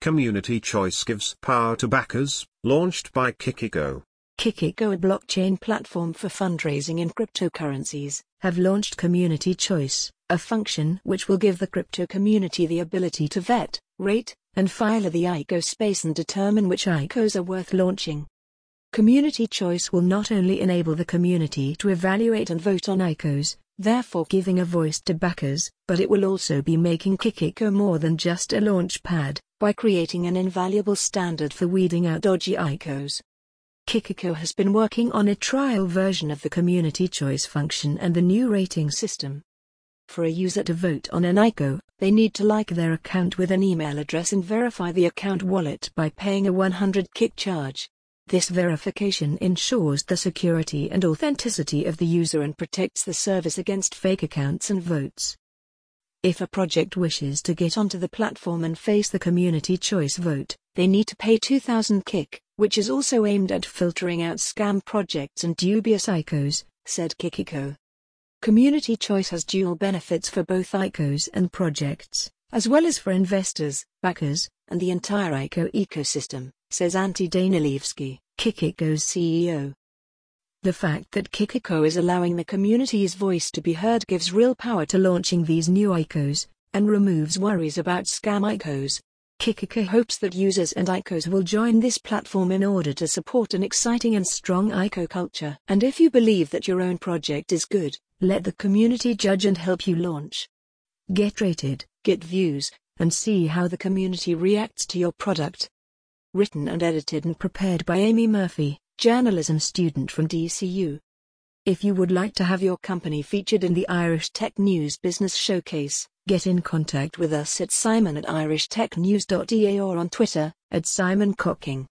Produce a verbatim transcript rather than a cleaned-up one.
Community Choice gives power to backers, launched by Kikiko. Kikiko, a blockchain platform for fundraising in cryptocurrencies, have launched Community Choice, a function which will give the crypto community the ability to vet, rate, and file the I C O space and determine which I C Os are worth launching. Community Choice will not only enable the community to evaluate and vote on I C Os, therefore giving a voice to backers, but it will also be making Kikiko more than just a launch pad, by creating an invaluable standard for weeding out dodgy I C Os. Kikiko has been working on a trial version of the Community Choice function and the new rating system. For a user to vote on an I C O, they need to like their account with an email address and verify the account wallet by paying a one hundred kik charge. This verification ensures the security and authenticity of the user and protects the service against fake accounts and votes. If a project wishes to get onto the platform and face the Community Choice vote, they need to pay two thousand kik, which is also aimed at filtering out scam projects and dubious I C Os, said Kikiko. Community Choice has dual benefits for both I C Os and projects, as well as for investors, backers, and the entire I C O ecosystem, says Antti Danilevski, Kikiko's C E O. The fact that Kikiko is allowing the community's voice to be heard gives real power to launching these new I C Os, and removes worries about scam I C Os. Kikiko hopes that users and I C Os will join this platform in order to support an exciting and strong I C O culture. And if you believe that your own project is good, let the community judge and help you launch. Get rated, get views, and see how the community reacts to your product. Written and edited and prepared by Amy Murphy, journalism student from D C U. If you would like to have your company featured in the Irish Tech News Business Showcase, get in contact with us at simon at irish tech news dot e a or on Twitter, at Simon Cocking.